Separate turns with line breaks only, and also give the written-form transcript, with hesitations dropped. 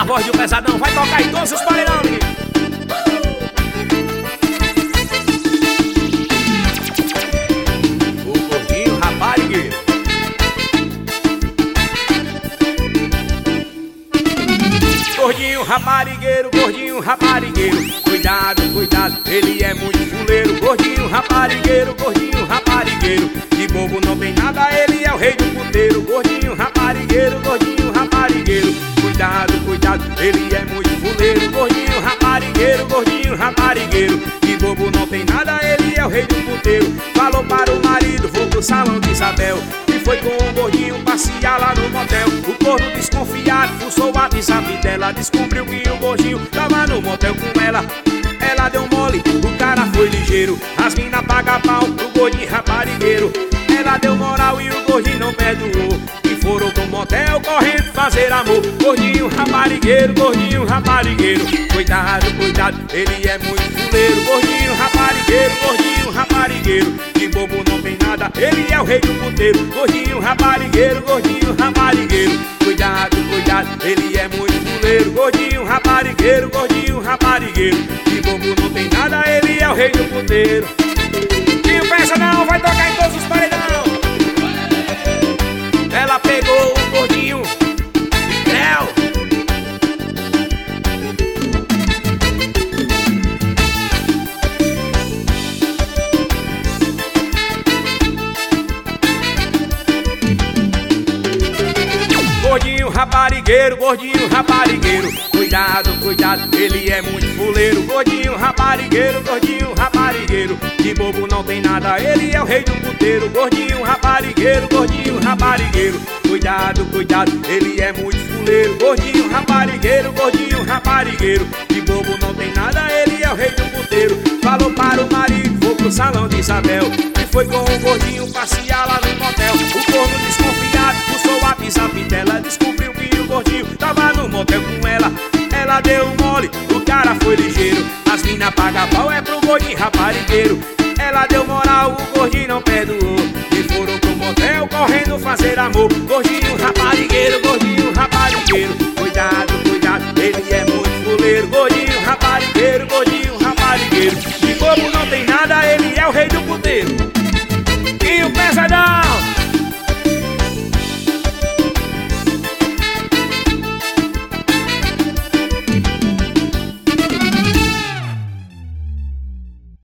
voz de um pesadão vai tocar em todos os paredão, menino. O gordinho raparigueiro. Gordinho raparigueiro, gordinho raparigueiro. Cuidado, cuidado, ele é muito fuleiro. Gordinho raparigueiro, gordinho raparigueiro. De bobo não tem nada, ele é o rei do puteiro. Gordinho raparigueiro, gordinho raparigueiro. Cuidado, cuidado, ele é muito fuleiro. Gordinho raparigueiro, gordinho raparigueiro. De bobo não tem nada, ele é o rei do puteiro. Falou para o marido, vou pro salão de Isabel. E foi com o gordinho passear lá no motel. O corno desconfiado fuçou o WhatsApp dela. Descobriu que o gordinho tava no motel com ela. Ela deu mole, o cara foi ligeiro. As mina paga pau pro gordinho raparigueiro. Ela deu moral e o gordinho não perdoou. E foram pro motel correndo fazer amor. Gordinho raparigueiro, gordinho raparigueiro. Cuidado, cuidado, ele é muito fuleiro. Gordinho raparigueiro, gordinho raparigueiro. De bobo não tem nada, ele é o rei do puteiro. Gordinho raparigueiro, gordinho raparigueiro. Cuidado, cuidado, ele é muito fuleiro. Gordinho raparigueiro, gordinho raparigueiro. De bobo não tem nada, ele é o rei do puteiro. E o peça não vai tocar em todos os paredão. Ela pegou o gordinho de creu. Gordinho raparigueiro, gordinho raparigueiro. Cuidado, cuidado, ele é muito fuleiro. Gordinho raparigueiro, gordinho raparigueiro. De bobo não tem nada, ele é o rei do puteiro. Gordinho raparigueiro, gordinho raparigueiro. Cuidado, cuidado, ele é muito fuleiro. Gordinho raparigueiro, gordinho raparigueiro. De bobo não tem nada, ele é o rei do puteiro. Falou para o marido, vou pro salão de Isabel. E foi com o gordinho passear lá no motel. O corno desconfiado puxou o WhatsApp dela. Descobriu que o gordinho tava no motel com ela. Ela deu mole, o cara foi ligeiro. As mina paga pau é pro gordinho raparigueiro. Ela deu moral, o gordinho não perdoou. E foram pro motel correndo fazer amor. Gordinho raparigueiro.